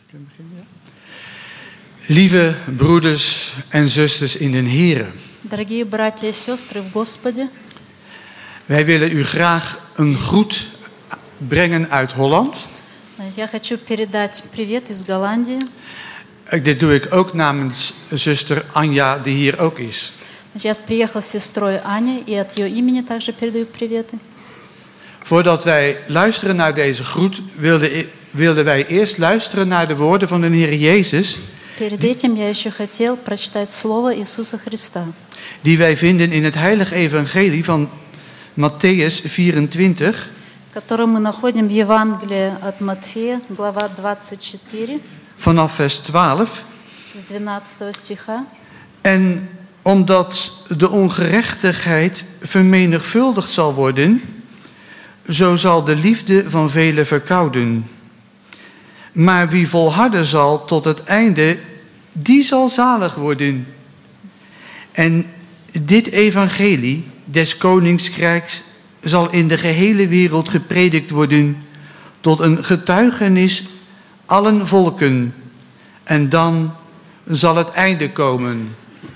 Lieve broeders en zusters in den Here. Дорогие братья и сестры в Господе, Wij willen u graag een groet brengen uit Holland. я хочу передать привет из Голландии. Dit doe ik ook namens zuster Anja, die hier ook is. Я приехал с сестрой Аней, и от ее имени также передаю приветы. Voordat wij luisteren naar deze groet, wilden wij eerst luisteren naar de woorden van de Heer Jezus. Перед этим я еще хотел прочитать слово Иисуса Христа, Die wij vinden in het heilige evangelie van Matthäus 24. которое мы находим в Евангелии от Матфея, глава 24, Vanaf vers 12. с 12 стиха. En omdat de ongerechtigheid vermenigvuldigd zal worden, zo zal de liefde van velen verkouden. Maar wie volharden zal tot het einde, die zal zalig worden. En dit evangelie des Koningsrijks zal in de gehele wereld gepredikt worden tot een getuigenis allen volken. En dan zal het einde komen.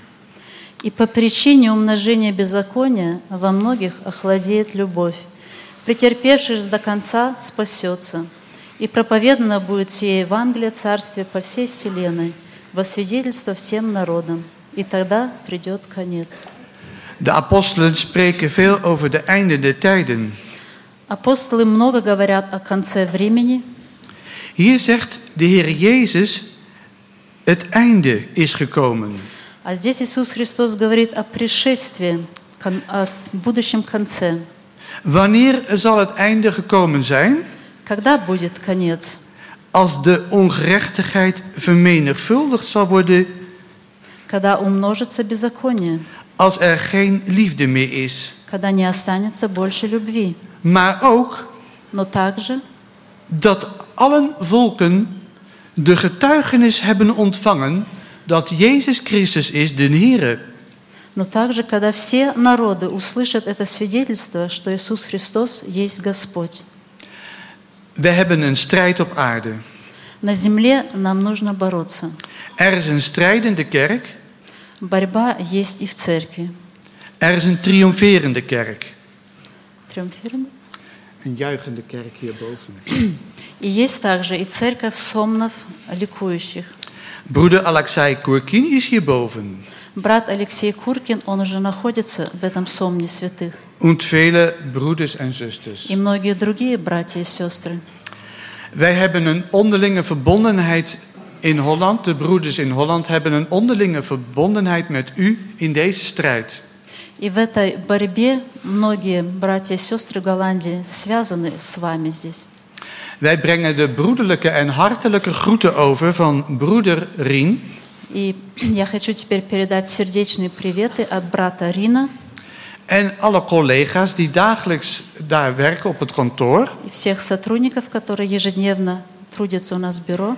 И по причине умножения беззакония во многих охладеет любовь. Претерпевший же до конца спасется. И проповедано будет сие Евангелие Царствия по всей вселенной, во свидетельство всем народам. И тогда придет конец. De apostelen spreken veel over de einde der tijden. Апостолы много говорят о конце времени. Hier zegt de Heer Jezus, het einde is gekomen. А здесь Иисус Христос говорит о пришествии, о будущем конце. Wanneer zal het einde gekomen zijn? Когда будет конец? Als de ongerechtigheid vermenigvuldigd zal worden. Когда умножится беззаконие. Als er geen liefde meer is. Когда не останется больше любви. Maar ook Но также dat allen volken de getuigenis hebben ontvangen dat Jezus Christus is de Heere. Но также, когда все народы услышат это свидетельство, что Иисус Христос есть Господь. We hebben een strijd op aarde. На земле нам нужно бороться. Er is een strijdende kerk. Борьба есть и в церкви. Er is een triomferende kerk. Триумфированная? Een juichende kerk hierboven. И есть также и церковь сомнов ликующих. Broeder Alexei Kurkin is hierboven. Брат Алексей Куркин, он уже находится в этом сомне святых. Und vele broeders en zusters. И многие другие братья и сестры. Wij hebben een onderlinge verbondenheid in Holland. De broeders in Holland hebben een onderlinge verbondenheid met u in deze strijd. И в этой борьбе многие братья и сестры Голландии связаны с вами здесь. Wij brengen de broederlijke en hartelijke groeten over van broeder Rien. И я хочу теперь передать сердечные приветы от брата Рина. En alle collega's die dagelijks daar werken op het kantoor. И всех сотрудников, которые ежедневно трудятся у нас в бюро.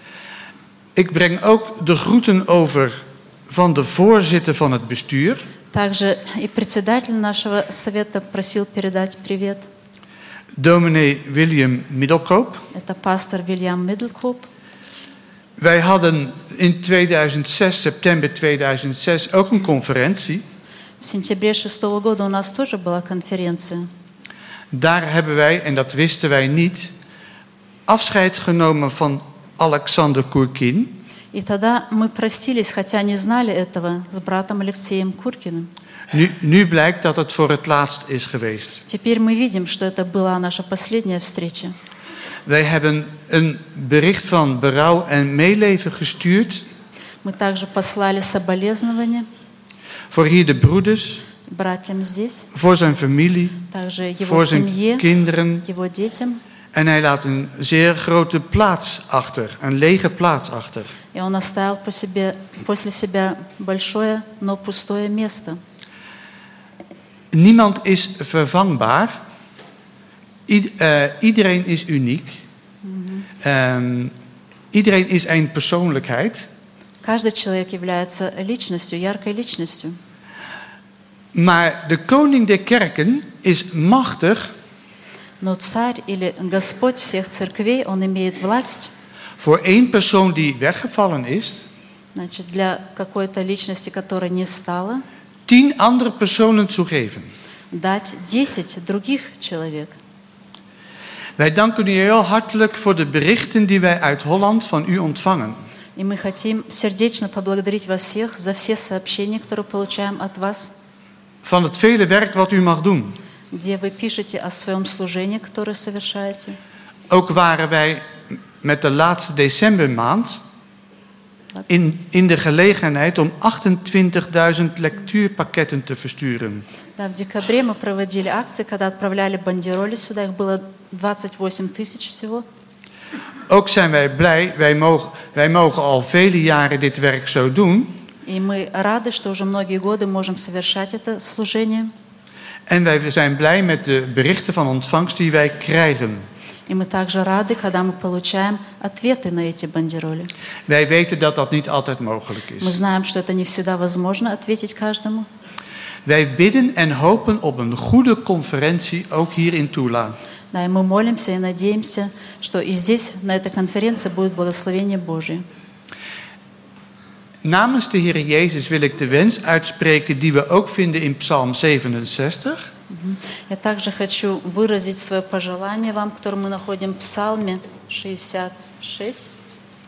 Ik breng ook de groeten over van de voorzitter van het bestuur. Также и председатель нашего совета просил передать привет. Dominee William Middelkoop. Это пастор Вильям Мидdelkoop. Wij hadden in 2006, september 2006, ook een conferentie. В сентябре 2006 года у нас тоже была конференция. Daar hebben wij, en dat wisten wij niet, afscheid genomen van Alexander Kurkin. И тогда мы простились, хотя не знали этого, с братом Алексеем Куркиным. Nu blijkt dat het voor het laatst is geweest. Теперь мы видим, что это была наша последняя встреча. Wij hebben een bericht van berouw en meeleven gestuurd. Мы также послали соболезнования Voor hier de broeders, братьям здесь, voor zijn familie, также его voor zijn семье, kinderen. его детям. En hij laat een zeer grote plaats achter, een lege plaats achter. И он оставил после себя большое, но пустое место. Niemand is vervangbaar. Iedereen is uniek. Iedereen is een persoonlijkheid. Каждый человек является личностью, яркой личностью. Maar de koning der kerken is machtig Но царь или Господь всех церквей, он имеет власть voor één persoon die weggevallen is, Значит, для какой-то личности, которая не стала, 10 andere personen zu geven. дать 10 других человек. Wij danken u heel hartelijk voor de berichten die wij uit Holland van u ontvangen. И мы хотим сердечно поблагодарить вас всех за все сообщения, которые получаем от вас, Van het vele werk wat u mag doen. где вы пишете о своем служении, которое совершаете. Ook waren wij met de laatste decembermaand in de gelegenheid om 28.000 lectuurpakketten te versturen. Да, в декабре мы проводили акции, когда отправляли бандероли сюда, их было 28 тысяч всего. Ook zijn wij blij, wij mogen al vele jaren dit werk zo doen. И мы рады, что уже многие годы можем совершать это служение. En wij zijn blij met de berichten van ontvangst die wij krijgen. И мы также рады, когда мы получаем ответы на эти бандероли. Wij weten dat dat niet altijd mogelijk Мы is. знаем, что это не всегда возможно ответить каждому. Wij bidden en hopen op een goede conferentie, ook hier in Tula. Да, и мы молимся и надеемся, что и здесь, на этой конференции, будет благословение Божие. Namens de Heer Jezus wil ik de wens uitspreken die we ook vinden in Psalm 67. Я также хочу выразить свое пожелание вам, которое мы находим в Псалме 66.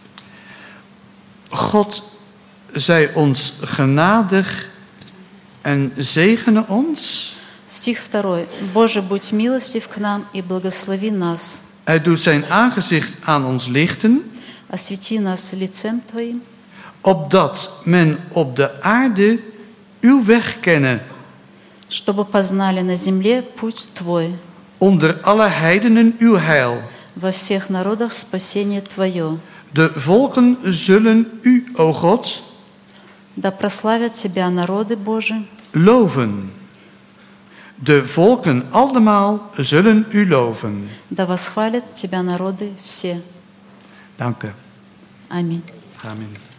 God zij ons genadig en zegene ons. Стих 2. «Боже, будь милостив к нам и благослови нас. Hij doet zijn aangezicht aan ons lichten, Освети нас лицем Твоим, opdat men op de aarde uw weg kenne, чтобы познали на земле путь Твой, onder alle heidenen uw heil. во всех народах спасение Твое. De volken zullen u, o God, Да прославят Тебя народы Божии, loven. De volken allemaal zullen u loven. да восхвалят Тебя народы все». Dank u. Аминь. Amen.